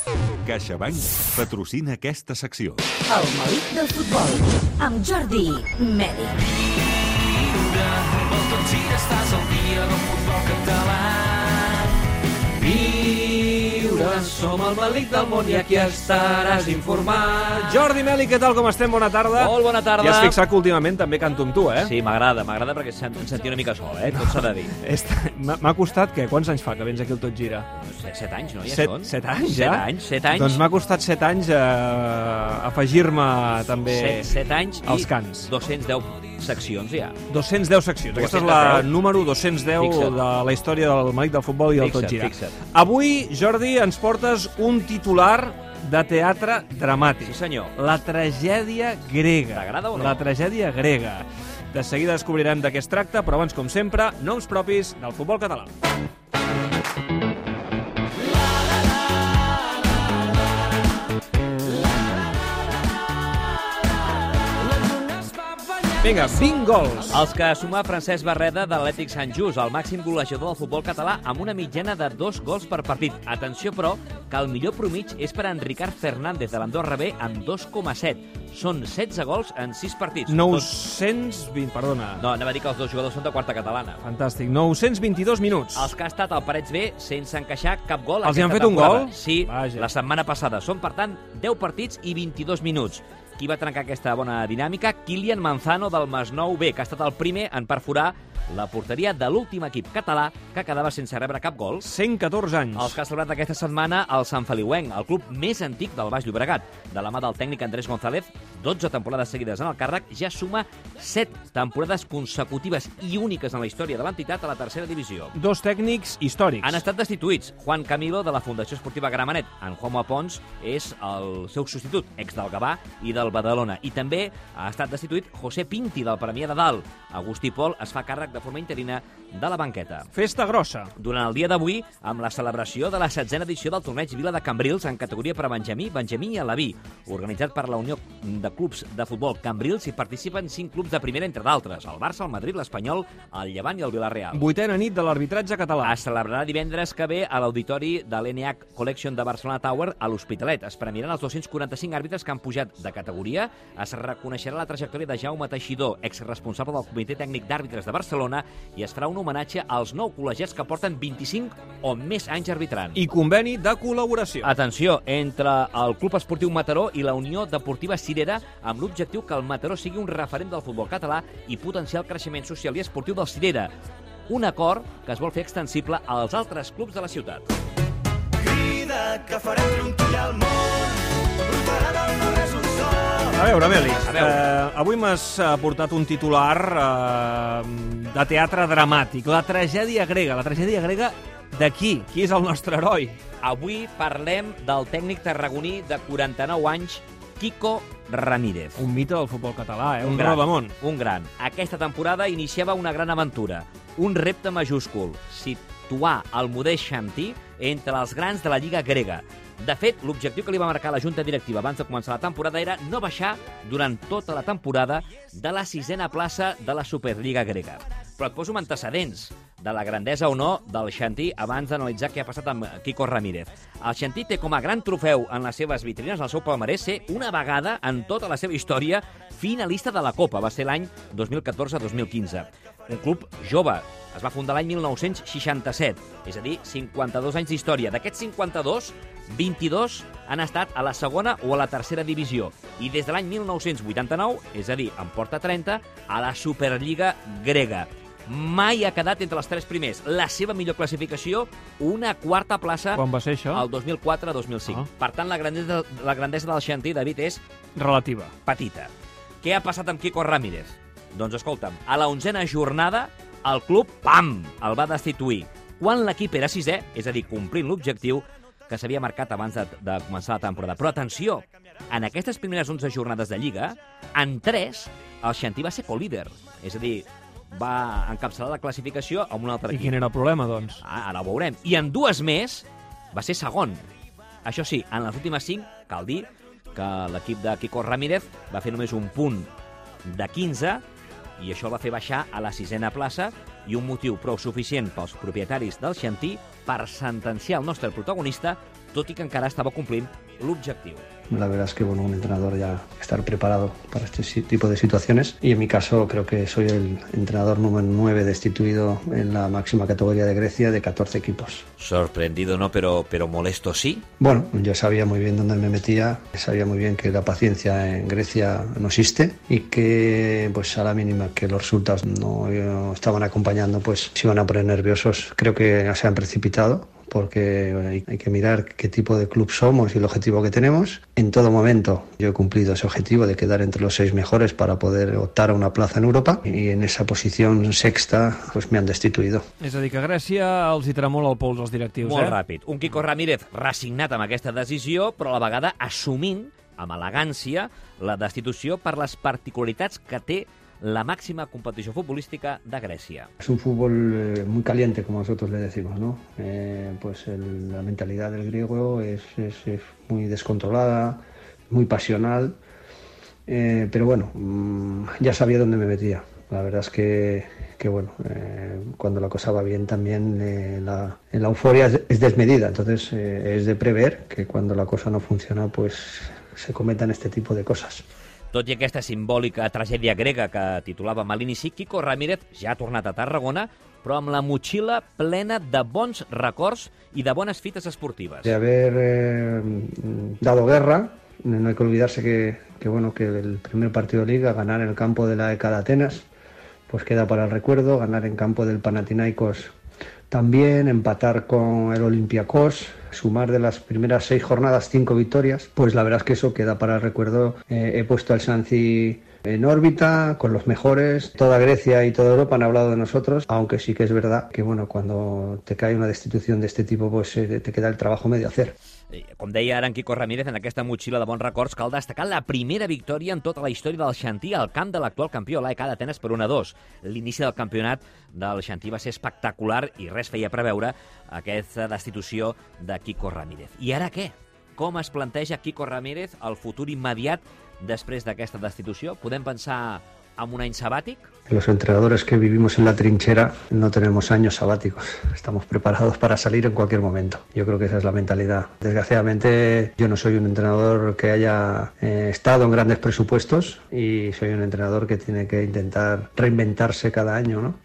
CaixaBank patrocina aquesta secció. El melic del futbol, amb Jordi Mèlic. Vol tot gira, estàs al dia del futbol català. Viure, som el melic del món i aquí estaràs informat. Jordi Mèlic, què tal, com estem? Bona tarda. Molt bona tarda. I has fixat que últimament també canto amb tu, eh? Sí, m'agrada perquè em sentia una mica sol, tot s'ha de dir. M'ha costat, què? Quants anys fa que vens aquí al Tot Gira? 7 anys, no? Ja 7 anys, ja? 7 anys. Doncs m'ha costat 7 anys afegir-me també 7 anys als cants. 210 seccions, ja. 210 seccions. Aquesta és la número 210 de la història del melic del futbol i del Tot Gira. Avui, Jordi, ens portes un titular de teatre dramàtic. Sí, senyor. La tragèdia grega. T'agrada o no? La tragèdia grega. De seguida descobrirem de què es tracta, però abans, com sempre, noms propis del futbol català. Vinga, 20 gols. Els que suma Francesc Barreda de l'Atlètic Sant Just, el màxim golejador del futbol català, amb una mitjana de 2 gols per partit. Atenció, però, que el millor promig és per en Ricard Fernández de l'Andorra B amb 2,7. Són 16 gols en 6 partits. 920, perdona. No, anava a dir que els dos jugadors són de quarta catalana. Fantàstic, 922 minuts. Els que ha estat al Parets B sense encaixar cap gol. Els hi han fet un gol? Sí, Vaja. La setmana passada. Són, per tant, 10 partits i 22 minuts. Qui va trencar aquesta bona dinàmica? Kylian Manzano del Masnou B, que ha estat el primer en perforar la porteria de l'últim equip català que quedava sense rebre cap gol. 114 anys. Els que ha celebrat aquesta setmana el Sant Feliuenc, el club més antic del Baix Llobregat. De la mà del tècnic Andrés González, 12 temporades seguides en el càrrec, ja suma 7 temporades consecutives i úniques en la història de l'entitat a la tercera divisió. 2 tècnics històrics. Han estat destituïts Juan Camilo de la Fundació Esportiva Gramenet. En Juanma Pons és el seu substitut, ex del Gavà i del Badalona. I també ha estat destituït José Pinti del Premià de Dalt. Agustí Pol es fa càrrec de forma interina de la banqueta. Festa grossa. Durant el dia d'avui, amb la celebració de la 16a edició del torneig Vila de Cambrils en categoria per a Benjamí i Alaví, organitzat per la Unió de Clubs de Futbol Cambrils, hi participen 5 clubs de primera, entre d'altres, el Barça, el Madrid, l'Espanyol, el Llevant i el Vilareal. 8a nit de l'arbitratge català. Es celebrarà divendres que ve a l'auditori de l'NH Collection de Barcelona Tower a l'Hospitalet. Es premiaran els 245 àrbitres que han pujat de categoria. Es reconeixerà la trajectòria de Jaume Teixidor, exresponsable del Comitè Tècnic d'Àrbitres de Barcelona, i es farà un homenatge als 9 col·legiats que porten 25 o més anys arbitrant. I conveni de col·laboració. Atenció, entre el Club Esportiu Mataró i la Unió Deportiva Cirera, amb l'objectiu que el Mataró sigui un referent del futbol català i potenciar el creixement social i esportiu del Cirera. Un acord que es vol fer extensible als altres clubs de la ciutat. Crida que farem trontollar el món, brotarà del no-res un sol. A veure, Mèlic, avui m'has portat un titular de teatre dramàtic. La tragèdia grega. La tragèdia grega de qui? Qui és el nostre heroi? Avui parlem del tècnic tarragoní de 49 anys, Quico Ramírez. Un mite del futbol català, un rodamón. Un gran. Aquesta temporada iniciava una gran aventura, un repte majúscul, situar el modest Xantí entre els grans de la Lliga grega. De fet, l'objectiu que li va marcar la Junta Directiva abans de començar la temporada era no baixar durant tota la temporada de la 6a plaça de la Superliga grega. Però et poso antecedents de la grandesa o no del Xantí abans d'analitzar què ha passat amb Quico Ramírez. El Xantí té com a gran trofeu en les seves vitrines, en el seu palmarès, ser una vegada en tota la seva història finalista de la Copa. Va ser l'any 2014-2015. Un club jove. Es va fundar l'any 1967, és a dir, 52 anys d'història. D'aquests 52, 22 han estat a la segona o a la tercera divisió. I des de l'any 1989, és a dir, en porta 30, a la Superliga grega. Mai ha quedat entre els 3 primers. La seva millor classificació, una 4a plaça. Quan va ser això? El 2004-2005. Per tant, la grandesa del Xantí, David, és relativa. Petita. Què ha passat amb Quico Ramírez? Doncs escolta'm, a la 11a jornada, el club, pam, el va destituir. Quan l'equip era 6è, és a dir, complint l'objectiu que s'havia marcat abans de començar la temporada. Però atenció, en aquestes primeres 11 jornades de Lliga, en 3, el Xantí va ser co-líder. És a dir, va encapçalar la classificació amb un altre equip. I quin era el problema, doncs? Ara ho veurem. I en 2 més va ser segon. Això sí, en les últimes 5, cal dir que l'equip de Quico Ramírez va fer només un punt de 15 i això el va fer baixar a la 6a plaça i un motiu prou suficient pels propietaris del Xantí per sentenciar el nostre protagonista tot i que encara estava complint l'objectiu. La verdad es que un entrenador ya estar preparado para este tipo de situaciones y en mi caso creo que soy el entrenador número 9 destituido en la máxima categoría de Grecia de 14 equipos. Sorprendido, ¿no? Pero molesto sí. Bueno, yo sabía muy bien dónde me metía, sabía muy bien que la paciencia en Grecia no existe y que pues a la mínima que los resultados no estaban acompañando pues se iban a poner nerviosos. Creo que se han precipitado, porque hay que mirar qué tipo de club somos y el objetivo que tenemos. En todo momento yo he cumplido ese objetivo de quedar entre los 6 mejores para poder optar a una plaza en Europa y en esa posición sexta pues me han destituido. És a dir, que a Grècia els hi tremola el pols als directius, Molt ràpid. Un Quico Ramírez resignat amb aquesta decisió, però a la vegada assumint, amb elegància, la destitució per les particularitats que té la máxima competición futbolística de Grecia. Es un fútbol muy caliente, como nosotros le decimos, ¿no? Pues la mentalidad del griego es muy descontrolada, muy pasional, pero bueno, ya sabía dónde me metía. La verdad es que bueno, cuando la cosa va bien también la euforia es desmedida, entonces es de prever que cuando la cosa no funciona pues se cometan este tipo de cosas. Tot i aquesta simbòlica tragèdia grega que titulàvem a l'inici, Quico Ramírez ja ha tornat a Tarragona, però amb la motxilla plena de bons records i de bones fites esportives. De haber dado guerra, no hay que olvidarse que bueno, que el primer partido de Liga, ganar en el campo de la ECA de Atenas, pues queda para el recuerdo, ganar en campo del Panathinaikos también, empatar con el Olympiacos, sumar de las primeras 6 jornadas 5 victorias, pues la verdad es que eso queda para el recuerdo. He puesto al Xanthi en órbita, con los mejores. Toda Grecia y toda Europa han hablado de nosotros, aunque sí que es verdad que bueno, cuando te cae una destitución de este tipo, pues te queda el trabajo medio hacer. Com deia ara en Quico Ramírez, en aquesta motxilla de bons records cal destacar la primera victòria en tota la història del Xanthi al camp de l'actual campió, l'AEK d'Atenes, per 1-2. L'inici del campionat del Xanthi va ser espectacular i res feia preveure aquesta destitució de Quico Ramírez. I ara què? Com es planteja Quico Ramírez el futur immediat després d'aquesta destitució? Podem pensar en un any sabàtic? Los entrenadores que vivimos en la trinchera no tenemos años sabáticos. Estamos preparados para salir en cualquier momento. Yo creo que esa es la mentalidad. Desgraciadamente, yo no soy un entrenador que haya estado en grandes presupuestos y soy un entrenador que tiene que intentar reinventarse cada año, ¿no?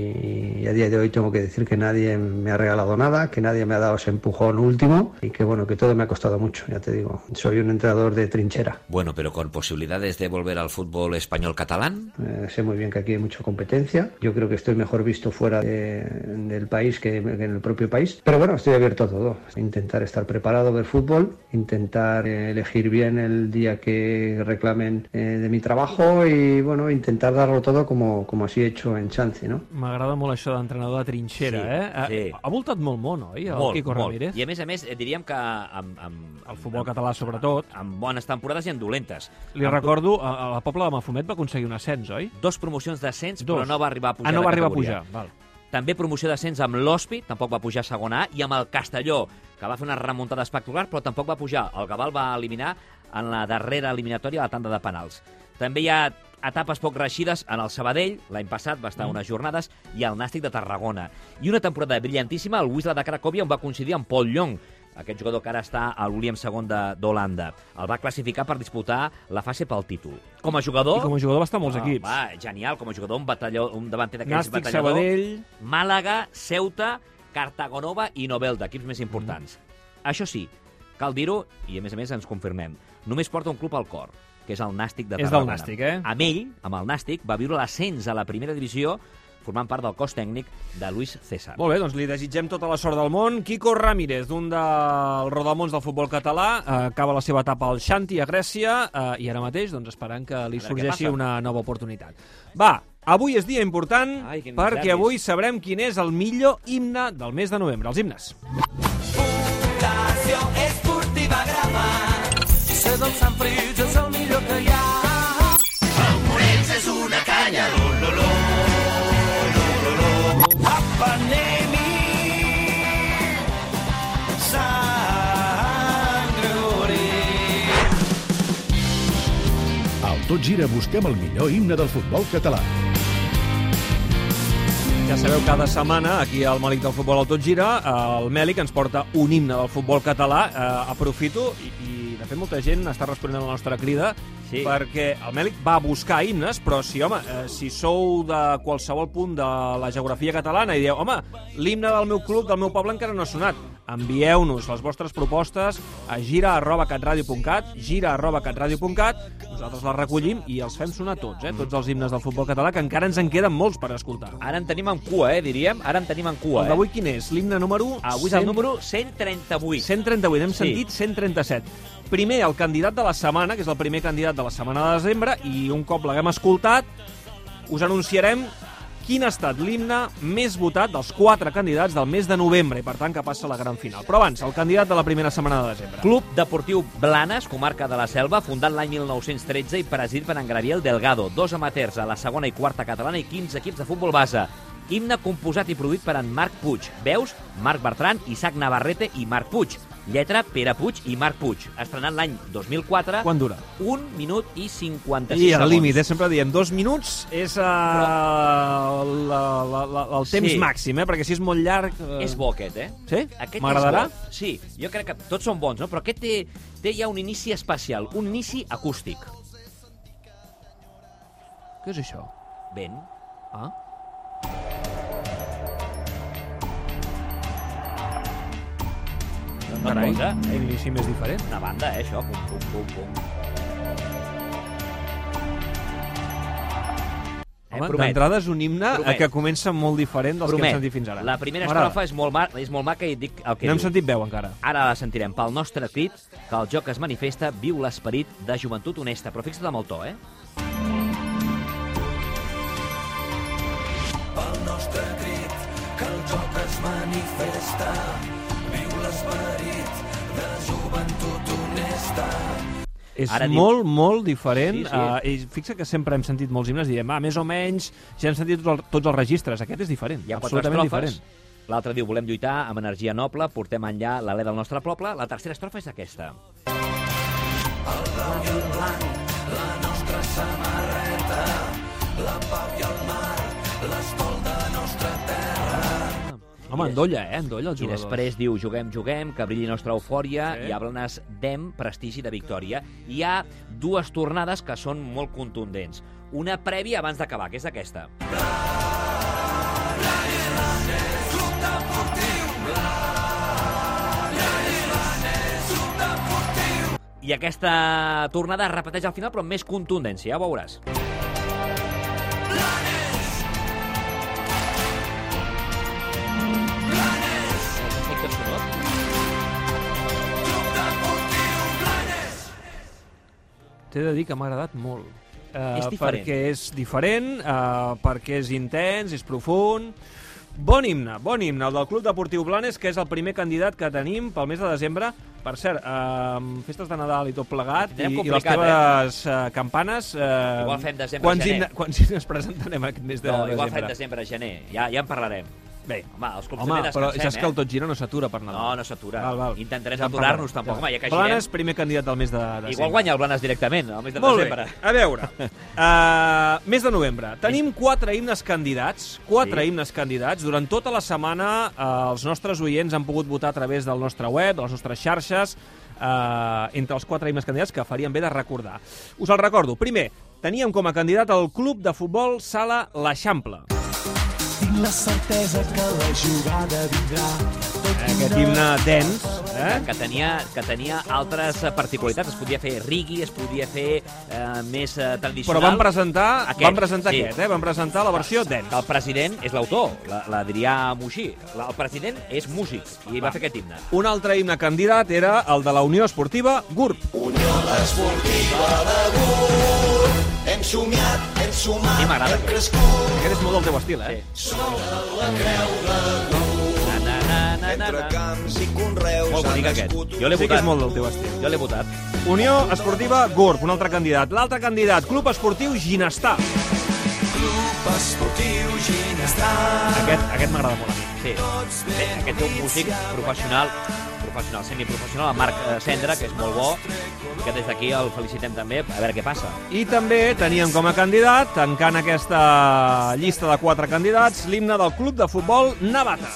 Y a día de hoy tengo que decir que nadie me ha regalado nada, que nadie me ha dado ese empujón último y que bueno, que todo me ha costado mucho, ya te digo. Soy un entrenador de trinchera. Bueno, pero con posibilidades de volver al fútbol español catalán. Sé muy bien que aquí hay mucha competencia. Yo creo que estoy mejor visto fuera del país que en el propio país. Pero bueno, estoy abierto a todo. Intentar estar preparado, ver fútbol, intentar elegir bien el día que reclamen de mi trabajo y bueno, intentar darlo todo como así he hecho en Xanthi, no? M'agrada molt això d'entrenador de trinxera, sí. Ha voltat molt, oi, el Quico Ramírez? I a més, diríem que el futbol català, sobretot. Amb bones temporades i en dolentes. Li recordo, a la Pobla de Mafumet va aconseguir un ascens, oi? 2 promocions d'ascens, però no va arribar a pujar no va de arribar categoria. A pujar, val. També promoció d'ascens amb l'Hospi, tampoc va pujar a segona A, i amb el Castelló, que va fer una remuntada espectacular, però tampoc va pujar. El Gavà va eliminar en la darrera eliminatòria a la tanda de penals. També hi ha etapes poc reeixides en el Sabadell, l'any passat va estar unes jornades, i el Nàstic de Tarragona. I una temporada brillantíssima al Wisla de Cracòvia, on va coincidir amb Paul Llong, aquest jugador que ara està a l'Uliem II d'Holanda. El va classificar per disputar la fase pel títol. Com a jugador... I com a jugador va estar molts equips. Va, genial, com a jugador, un davanter d'aquells Nàstic, batallador. Sabadell... Màlaga, Ceuta, Cartagonova i Novelda, equips més importants. Això sí, cal dir-ho, i a més ens confirmem, només porta un club al cor, que és el Nàstic de Tarragona. És del Nàstic, Amb ell, amb el Nàstic, va viure l'ascens a la primera divisió formant part del cos tècnic de Luis César. Molt bé, doncs li desitgem tota la sort del món. Quico Ramírez, un dels rodamons del futbol català, acaba la seva etapa al Xanthi, a Grècia, i ara mateix doncs, esperant que li sorgeixi una nova oportunitat. Va, avui és dia important perquè avui sabrem quin és el millor himne del mes de novembre, els himnes. Fundació Esportiva Grama, ser del Sant Fritz és el millor que hi ha. El Morens és una canya, lo. Apanemi, Sant Gregori. Al Tot Gira busquem el millor himne del futbol català. Ja sabeu, cada setmana, aquí al Mèlic del Futbol al Tot Gira, el Mèlic ens porta un himne del futbol català. Aprofito, i de fet molta gent està responent a la nostra crida, perquè el Mèlic va buscar himnes, però si sou de qualsevol punt de la geografia catalana i dieu, home, l'himne del meu club, del meu poble encara no ha sonat, envieu-nos les vostres propostes a gira@catradio.cat, gira@catradio.cat, nosaltres les recollim i els fem sonar tots, tots els himnes del futbol català, que encara ens en queden molts per escoltar. Ara en tenim en cua, diríem. Ara en tenim en cua, El d'avui quin és? L'himne número... Avui és el número 138. 138, hem sentit 137. Primer, el candidat de la setmana, que és el primer candidat de la setmana de desembre, i un cop l'haguem escoltat, us anunciarem quin ha estat l'himne més votat dels 4 candidats del mes de novembre, i per tant que passa a la gran final. Però abans, el candidat de la primera setmana de desembre. Club Deportiu Blanes, comarca de la Selva, fundat l'any 1913 i presidit per en Gabriel Delgado. 2 amateurs a la segona i quarta catalana i 15 equips de futbol base. Himne composat i produït per en Marc Puig. Veus, Marc Bertran, Isaac Navarrete i Marc Puig. Lletra, Pere Puig i Marc Puig. Estrenat l'any 2004. Quan dura? 1 minut i 56 I segons. el límit, sempre diem, 2 minuts és el temps màxim, perquè si és molt llarg... És bo aquest, Sí? Aquest M'agradarà? és bo. Sí, jo crec que tots són bons, no? Però aquest té ja un inici especial, un inici acústic. Què és això? Vent. Ah? Carai, un inici més diferent. una banda, això, pum, pum, pum, pum. Home, Promet. d'entrada és un himne Promet. que comença molt diferent dels que hem sentit fins ara. La primera M'agrada. estrofa és molt maca i dic el que No hem diu. sentit veu encara. Ara la sentirem. Pel nostre crit, que el joc es manifesta, viu l'esperit de joventut honesta. Però fixa't amb el to, Pel nostre crit, que el joc es manifesta, viu l'esperit de joventut honesta. És Ara molt, molt diferent. Sí. I fixa que sempre hem sentit molts himnes i diem, més o menys, ja hem sentit tots els registres. Aquest és diferent, Hi ha 4 absolutament estrofes. diferent. L'altre diu, volem lluitar amb energia noble, portem enllà l'alè del nostre poble. La tercera estrofa és aquesta. El blau i el blanc, la nostra samarreta, la pau i el mar, l'estol de nostra terra. Home, endolla, endolla els I jugadors. després diu, juguem, que brilli nostra eufòria, Sí. i a Blanes dem prestigi de victòria. Hi ha 2 tornades que són molt contundents. Una prèvia abans d'acabar, que és aquesta. I aquesta tornada es repeteix al final, però amb més contundència, ja ho veuràs. T'he de dir que m'ha agradat molt. És diferent. Perquè és diferent, perquè és intens, és profund. Bon himne, el del Club Deportiu Blanes, que és el primer candidat que tenim pel mes de desembre. Per cert, festes de Nadal i tot plegat, i les teves campanes... Igual fem desembre-gener. Quants himnes presentarem aquest mes de desembre? Igual fem desembre-gener, ja en parlarem. Bé, Home, els clubs home, també però descansem, ja és que el Tot Gira no s'atura per Nadal. No s'atura. Val. Intentarem Ja en aturar-nos, parlarem. tampoc. Home, ja que Blanes, girem... primer candidat del mes de desembre. Igual guanya el Blanes directament, al mes de Molt desembre. bé, a veure, mes de novembre. Tenim 4 himnes candidats, 4 himnes candidats. Durant tota la setmana els nostres oients han pogut votar a través del nostre web, de les nostres xarxes, entre els 4 himnes candidats que farien bé de recordar. Us el recordo. Primer, teníem com a candidat el Club de Futbol Sala l'Eixample. Tinc la certesa que la jugada vindrà. Aquest himne dens, Que tenia altres particularitats. Es podia fer rigui, es podia fer més tradicional. Però van presentar Aquest, aquest, van presentar la versió dens. Que el president és l'autor, l'Adrià Moixí. El president és músic i va fer aquest himne. Un altre himne candidat era el de la Unió Esportiva GURB. Unió Esportiva de Gurb. Hem somiat, hem sumat, Sí, m'agrada hem aquest. crescut. Aquest és molt del teu estil, La creu de Gurb. Entre camps i conreus Molt bonic ha aquest. nascut Jo l'he Sí que és votat. molt del teu estil. Jo l'he votat. Unió Esportiva GURB, un altre candidat. L'altre candidat, Club Esportiu Ginestar. Club Esportiu Ginestar. Aquest m'agrada molt a mi. Sí. Aquest té un músic professional professional, semiprofessional, el Marc Cendra, que és molt bo, i que des d'aquí el felicitem també, a veure què passa. I també teníem com a candidat, tancant aquesta llista de 4 candidats, l'himne del Club de Futbol Navata.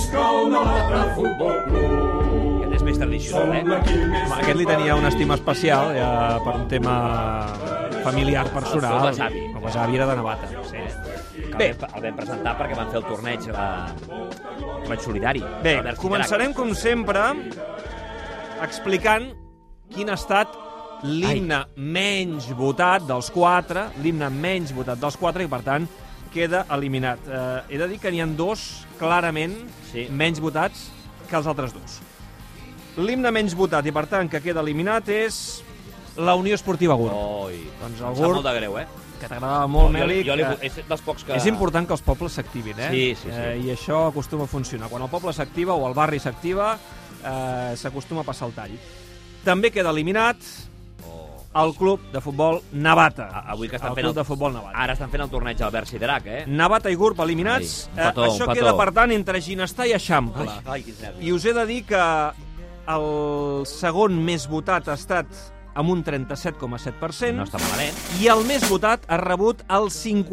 Aquest és més tradicional, Home, aquest li tenia una estima especial, ja per un tema familiar, personal. El besavi. El besavi era de Navata. Sí. Bé, el vam presentar perquè van fer el torneig solidari. Bé, començarem, com sempre, explicant quin ha estat l'himne menys votat dels 4, l'himne menys votat dels 4, i, per tant, queda eliminat. He de dir que n'hi ha 2 clarament menys votats que els altres 2. L'himne menys votat i, per tant, que queda eliminat és la Unió Esportiva Gurb. Doncs el Gurb, molt de greu, que t'agradava molt, Mèlic. És dels pocs que... És important que els pobles s'activin, Sí. I això acostuma a funcionar. Quan el poble s'activa o el barri s'activa, s'acostuma a passar el tall. També queda eliminat el Club de Futbol Navata. Avui que estan el Club de Futbol Navata. Ara estan fent el torneig Albert Siderac, Navata i Gurb eliminats. Això queda, per tant, entre Ginestar i Eixample. I us he de dir que el segon més votat ha estat amb un 37,7%. No està malament. I el més votat ha rebut el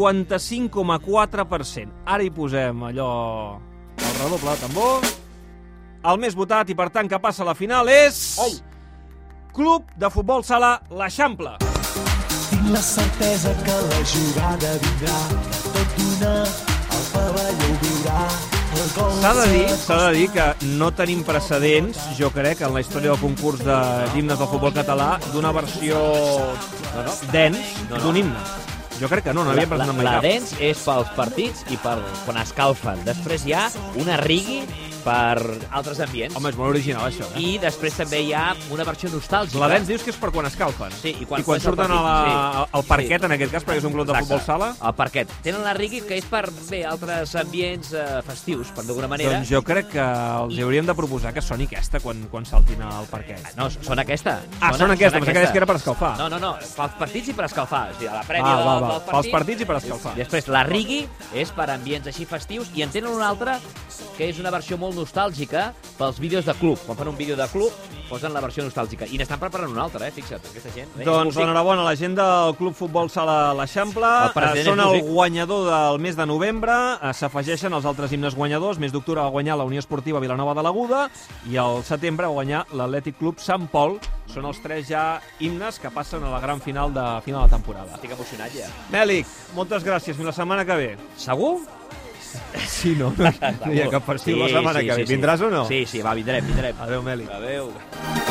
55,4%. Ara hi posem allò, el redoble de tambor. El més votat i, per tant, que passa a la final és... Club de Futbol Sala l'Eixample. Tinc la certesa que la jugada vindrà, que tot d'una el pavelló viurà. S'ha de dir que no tenim precedents, jo crec, en la història del concurs d'himnes del futbol català, d'una versió dens d'un himne. Jo crec que no havíem presentat mai cap. La dens és pels partits i per quan escalfen. Després hi ha una rigui per altres ambients. Home, és molt original, això. I després també hi ha una versió nostàlgica. La dens dius que és per quan escalfen. Sí, i quan surten al parquet, en aquest cas, perquè és un club de futbol sala. Al parquet. Tenen la rigui, que és per, altres ambients festius, per d'alguna manera. Doncs jo crec que els hauríem de proposar que soni aquesta quan saltin al parquet. No, sona aquesta. Sona aquesta, pensava que era per escalfar. No, pels partits i per escalfar. O sigui, a la prèvia del partit. Pels partits i per escalfar. Després, la rigui és per ambients així festius, i en tenen una altra, que és una versió molt nostàlgica pels vídeos de club. Quan fan un vídeo de club, posen la versió nostàlgica. I n'estan preparant una altra, fixa't, aquesta gent. Doncs enhorabona a la gent del Club Futbol Sala l'Eixample. Són el guanyador del mes de novembre. S'afegeixen els altres himnes guanyadors. Mes d'octubre va guanyar la Unió Esportiva Vilanova de l'Aguda i al setembre va guanyar l'Atlètic Club Sant Pol. Són els 3 ja himnes que passen a la gran final de temporada. Estic emocionat ja. Mèlic, moltes gràcies. Fins la setmana que ve. Segur? Sí, no hi ha cap festiu la setmana que ve. Vindràs o no? Sí, va, vindrem. Adéu, Mèlic. Adéu.